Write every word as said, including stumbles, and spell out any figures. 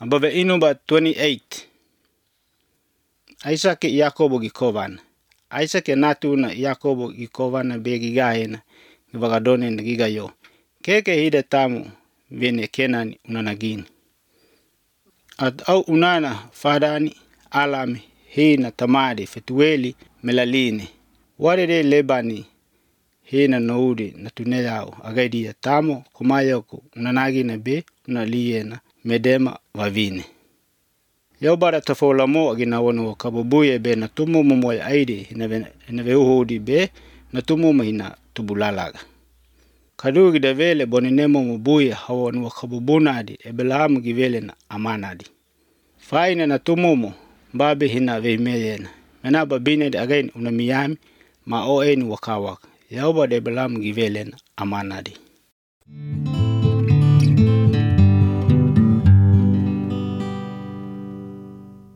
Amba ve inuba twenty-eight. Isaac e Yakobo gikovana. Isaac e natuna Yakobo gikovana be gigaena givagadone na gigayo. Keke hida tamu vene Kenani unanagini. At au unana fadani alami hina tamadi fetueli melalini. Warede lebani hina noudi na tuneyao agaidi ya tamo kumayoku unanagina be unaliena medema vavine. Yaubara tafolamo agina wano kabubuye be na tumu mumoy aidi hinave uhudi be na tumu mahina tubulalaga. Kadugi da vele boninemo mubuye hawanu wakabubunadi ebelamu givele na amanadi. Faina na tumumu babi hina veimeyena. Mena babine de again unamiyami ma oeni wakawak. Yauba de ebelamu givele na amanadi.